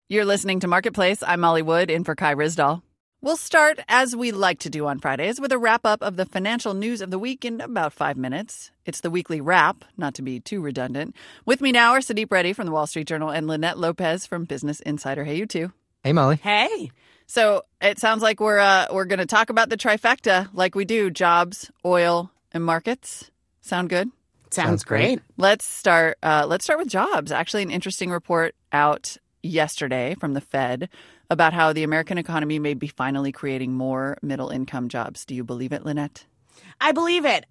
You're listening to Marketplace. I'm Molly Wood, in for Kai Ryssdal. We'll start, as we like to do on Fridays, with a wrap-up of the financial news of the week in about 5 minutes. It's the weekly wrap, not to be too redundant. With me now are Sudeep Reddy from the Wall Street Journal and Lynette Lopez from Business Insider. Hey, you two. Hey, Molly. Hey. So it sounds like we're going to talk about the trifecta like we do: jobs, oil, and markets. Sound good? Sounds great. Let's start with jobs. Actually, an interesting report out yesterday from the Fed about how the American economy may be finally creating more middle-income jobs. Do you believe it, Lynette? I believe it.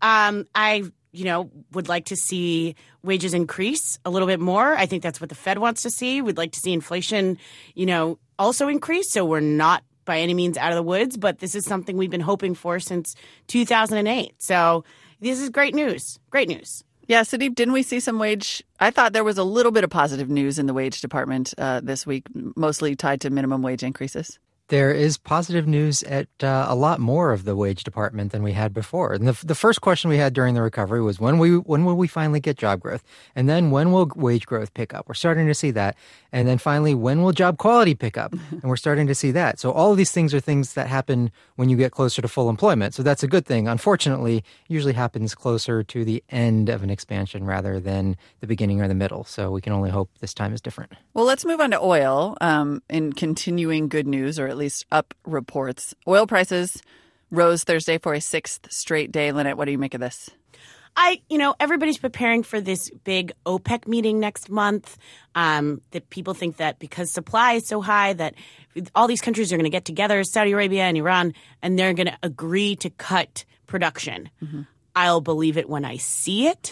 I would like to see wages increase a little bit more. I think that's what the Fed wants to see. We'd like to see inflation, also increase. So we're not by any means out of the woods, but this is something we've been hoping for since 2008. So this is great news. Great news. Yeah, Sudeep, didn't we see some wage? I thought there was a little bit of positive news in the wage department this week, mostly tied to minimum wage increases. There is positive news at a lot more of the wage department than we had before. And the first question we had during the recovery was when will we finally get job growth? And then when will wage growth pick up? We're starting to see that. And then finally, when will job quality pick up? And we're starting to see that. So all of these things are things that happen when you get closer to full employment. So that's a good thing. Unfortunately, it usually happens closer to the end of an expansion rather than the beginning or the middle. So we can only hope this time is different. Well, let's move on to oil. In continuing good news, or at least up reports, oil prices rose Thursday for a sixth straight day. Lynette, what do you make of this? Everybody's preparing for this big OPEC meeting next month. That people think that because supply is so high that all these countries are going to get together, Saudi Arabia and Iran, and they're going to agree to cut production. Mm-hmm. I'll believe it when I see it.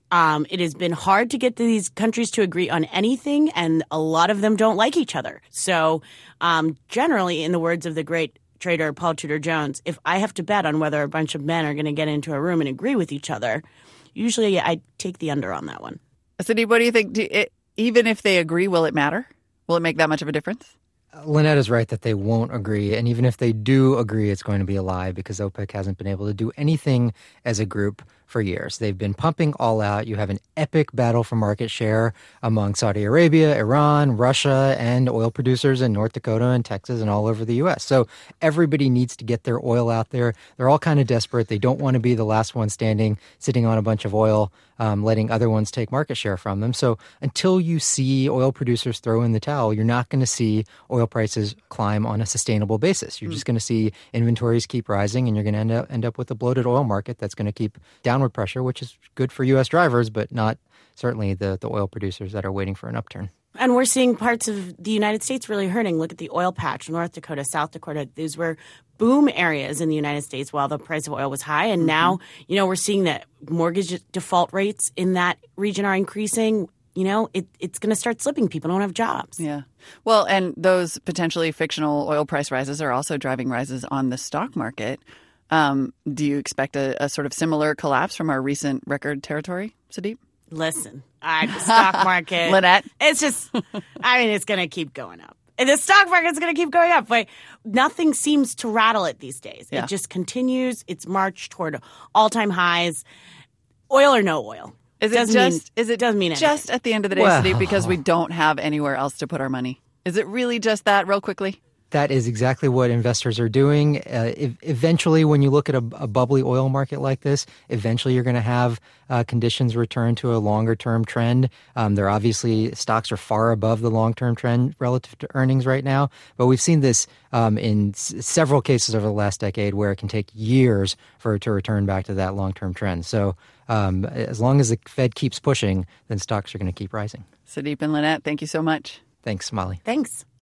It has been hard to get these countries to agree on anything, and a lot of them don't like each other. So generally, in the words of the great trader Paul Tudor Jones, if I have to bet on whether a bunch of men are going to get into a room and agree with each other, usually I take the under on that one. Sudeep, what do you think? Even if they agree, will it matter? Will it make that much of a difference? Lynette is right that they won't agree. And even if they do agree, it's going to be a lie because OPEC hasn't been able to do anything as a group for years. They've been pumping all out. You have an epic battle for market share among Saudi Arabia, Iran, Russia, and oil producers in North Dakota and Texas and all over the U.S. So everybody needs to get their oil out there. They're all kind of desperate. They don't want to be the last one standing, sitting on a bunch of oil, letting other ones take market share from them. So until you see oil producers throw in the towel, you're not going to see oil prices climb on a sustainable basis. You're just going to see inventories keep rising, and you're going to end up with a bloated oil market that's going to keep downward pressure, which is good for U.S. drivers, but not certainly the oil producers that are waiting for an upturn. And we're seeing parts of the United States really hurting. Look at the oil patch, North Dakota, South Dakota. These were boom areas in the United States while the price of oil was high. And now, we're seeing that mortgage default rates in that region are increasing. It's going to start slipping. People don't have jobs. Yeah. Well, and those potentially fictional oil price rises are also driving rises on the stock market. Do you expect a sort of similar collapse from our recent record territory, Sudeep? Listen, the stock market. Lynette? It's just, it's going to keep going up. And the stock market's going to keep going up. But nothing seems to rattle it these days. Yeah. It just continues its march toward all-time highs. Oil or no oil. Doesn't mean anything. Just at the end of the day, Sudeep, because we don't have anywhere else to put our money? Is it really just that, real quickly? That is exactly what investors are doing. Eventually, when you look at a bubbly oil market like this, eventually you're going to have conditions return to a longer-term trend. Stocks are far above the long-term trend relative to earnings right now. But we've seen this in several cases over the last decade where it can take years for it to return back to that long-term trend. So as long as the Fed keeps pushing, then stocks are going to keep rising. Sudeep and Lynette, thank you so much. Thanks, Molly. Thanks.